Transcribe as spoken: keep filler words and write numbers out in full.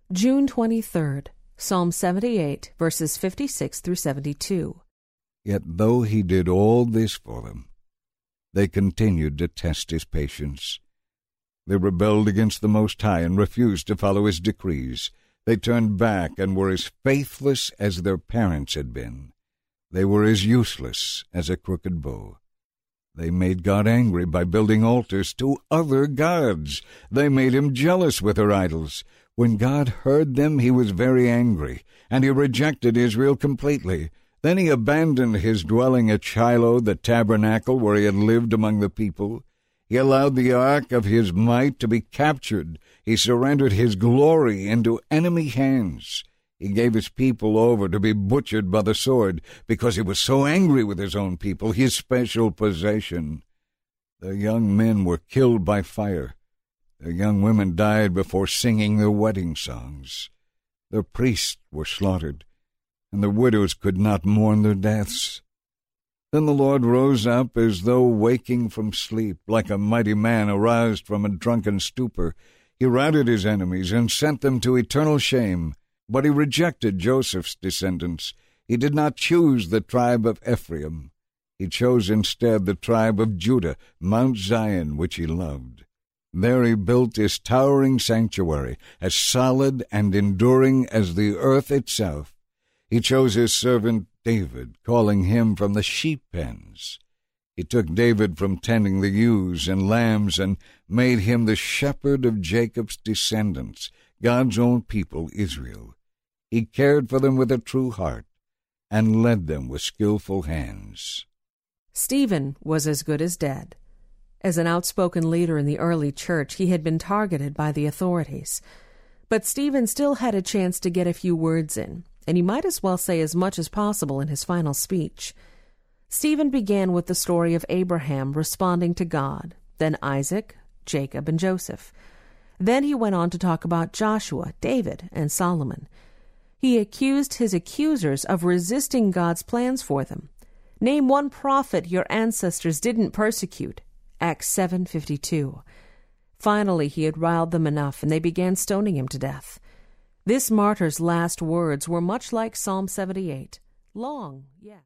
June twenty-third, Psalm seventy-eight, verses fifty-six through seventy-two. Yet though he did all this for them, they continued to test his patience. They rebelled against the Most High and refused to follow his decrees. They turned back and were as faithless as their parents had been. They were as useless as a crooked bow. They made God angry by building altars to other gods. They made him jealous with their idols. When God heard them, he was very angry, and he rejected Israel completely. Then he abandoned his dwelling at Shiloh, the tabernacle where he had lived among the people. He allowed the ark of his might to be captured. He surrendered his glory into enemy hands. He gave his people over to be butchered by the sword because he was so angry with his own people, his special possession. Their young men were killed by fire. Their young women died before singing their wedding songs. Their priests were slaughtered, and the widows could not mourn their deaths. Then the Lord rose up as though waking from sleep, like a mighty man aroused from a drunken stupor. He routed his enemies and sent them to eternal shame. But he rejected Joseph's descendants. He did not choose the tribe of Ephraim. He chose instead the tribe of Judah, Mount Zion, which he loved. There he built his towering sanctuary, as solid and enduring as the earth itself. He chose his servant David, calling him from the sheep pens. He took David from tending the ewes and lambs and made him the shepherd of Jacob's descendants, God's own people, Israel. He cared for them with a true heart and led them with skillful hands. Stephen was as good as dead. As an outspoken leader in the early church, he had been targeted by the authorities. But Stephen still had a chance to get a few words in, and he might as well say as much as possible in his final speech. Stephen began with the story of Abraham responding to God, then Isaac, Jacob, and Joseph. Then he went on to talk about Joshua, David, and Solomon. He accused his accusers of resisting God's plans for them. Name one prophet your ancestors didn't persecute. Acts seven fifty-two. Finally, he had riled them enough, and they began stoning him to death. This martyr's last words were much like Psalm seventy-eight. Long, yes.